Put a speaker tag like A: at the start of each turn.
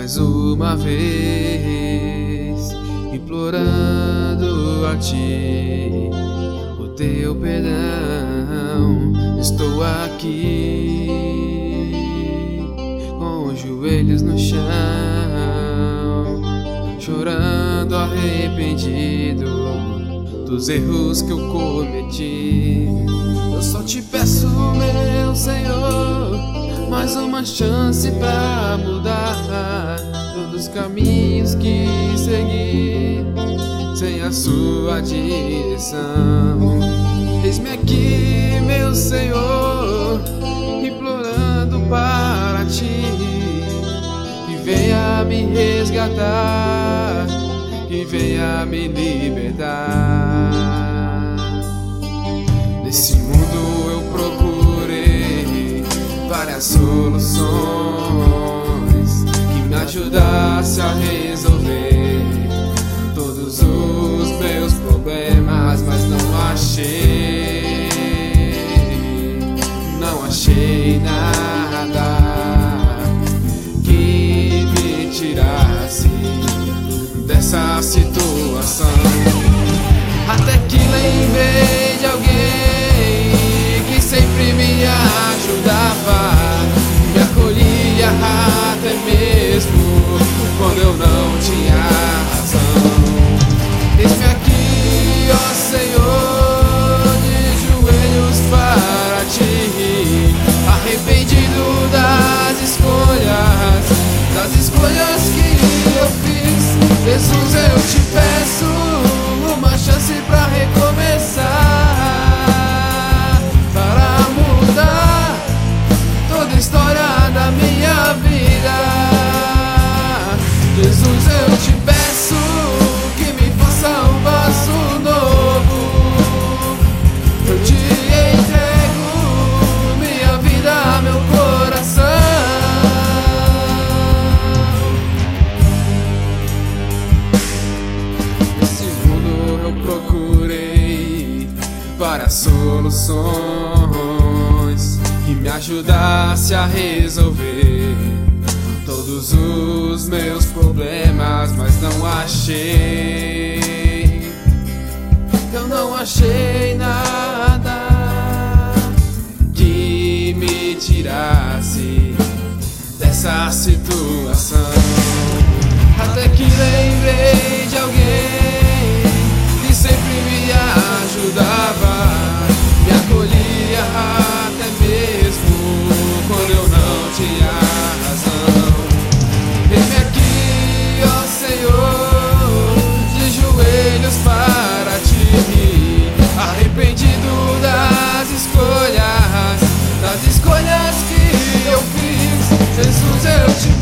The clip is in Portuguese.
A: mais uma vez, implorando a Ti o Teu perdão. Estou aqui com os joelhos no chão, chorando arrependido dos erros que eu cometi. Eu só te peço, meu Senhor, mais uma chance pra mudar todos os caminhos que segui sem a sua direção. Eis-me aqui, meu Senhor, implorando para Ti que venha me resgatar, que venha me libertar. Nesse mundo eu procurei várias soluções que me ajudassem a resolver todos os meus problemas, mas não achei nada que me tirasse dessa situação. Até que lembrei de alguém que sempre me ajudava, me acolhia até mesmo quando eu não tinha razão. Eis-me aqui, ó Senhor, de joelhos para Ti, arrependido das escolhas que eu fiz. Jesus, eu te peço uma chance pra recomeçar, para mudar toda a história da minha vida. Jesus, eu te peço que me faça um passo novo. Eu te entrego minha vida, meu coração. Nesse mundo eu procurei várias soluções que me ajudassem a resolver todos os meus problemas, mas não achei. Eu não achei nada que me tirasse dessa situação. Até que lembrei de alguém que sempre me ajudava, me acolhia até mesmo quando eu não tinha razão. Eis-me aqui, ó Senhor, de joelhos para Ti, arrependido das escolhas que eu fiz. Jesus, eu te